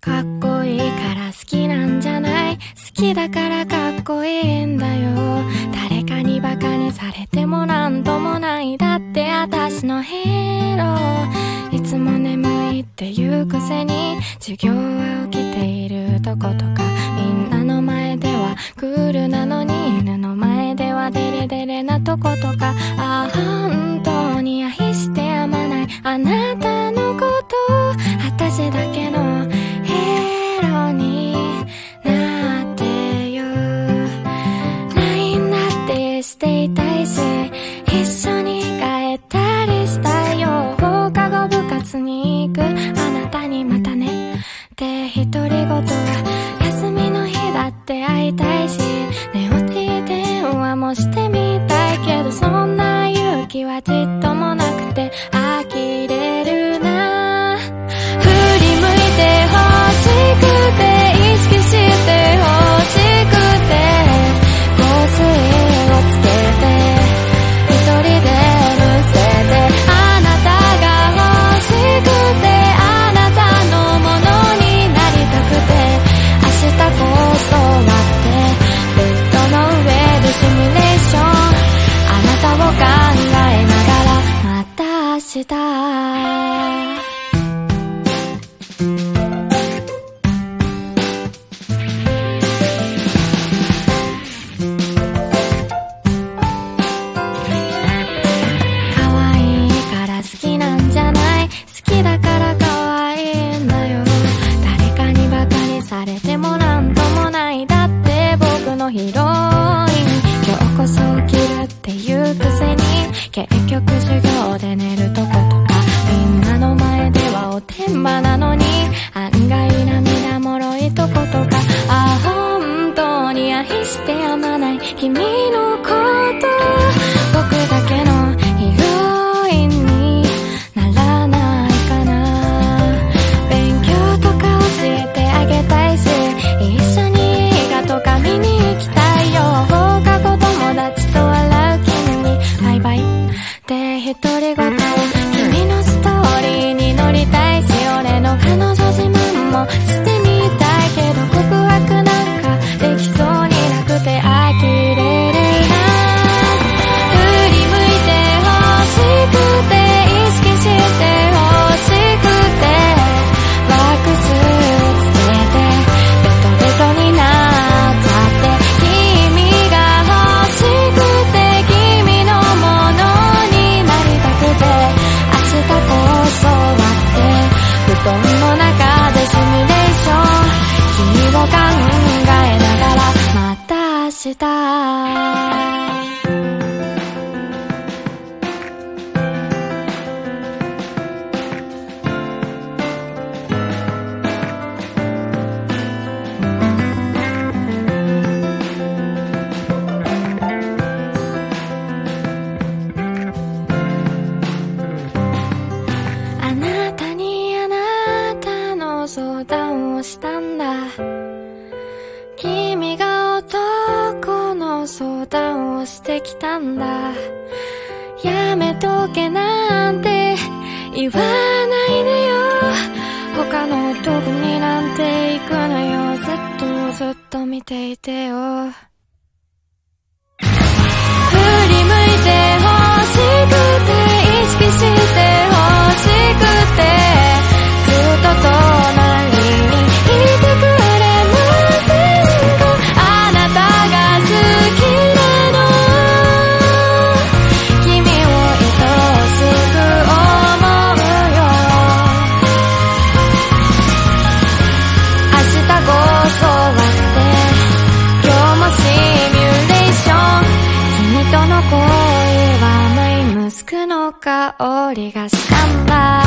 かっこいいから好きなんじゃない、好きだからかっこいいんだよ。誰かにバカにされてもなんともない、だって私のヒーロー。いつも眠いって言うくせに授業は起きているとことか、みんなの前ではクールなのに犬の前ではデレデレなとことか、ああ本当に愛してやまないあなたのこと、私だけのヒーローになってよ。 LINE だってしていたいし、一緒に帰ったりしたいよ。放課後部活に行くあなたにまたねって独り言は、休みの日だって会いたいし、寝落ち電話もしてみたいけど、そんな勇気はちっともなくて呆れるな。振り向いて欲しくて、意識して欲しくて、香水をつけて一人でむせて、あなたが欲しくて、あなたのものになりたくて、明日こそはってベッドの上でシミュレーション、あなたを考えながらまた明日。ヒロイン、今日こそ起きるっていうくせに結局授業で寝るとことか、みんなの前ではおてんばなのに案外涙もろいとことか、ああ本当に愛してやまない君のこと、僕だけのヒロインにならないかな。勉強とか教えてあげたいし、一緒に映画とか見に行きたいよ。放課後友達と笑う君にバイバイって独り言、君のストーリーに乗りたいし、俺の彼女自慢もしてみたいけど、告白なんかできそうになくて呆れるな。振り向いて欲しくて、意識して欲しくて、ワックスつけてベトベトになっちゃって、君が欲しくて、君のものになりたくて、明日こそはって布団の中でシミュレーション、君を考えながらまた明日。あなたにあなたの相談をしたんだ、君が男の相談をしてきたんだ。やめとけなんて言わないでよ、他の男になんて行くなよ、ずっと見ていてよ。振り向いて欲しくて、意識して欲しくて、ずっと隣にいてくれませんか。あなたが好きなの、君を愛しく思うよ。明日こそはって今日もシミュレーション、君との恋はマイムスクの香りがしたんだ。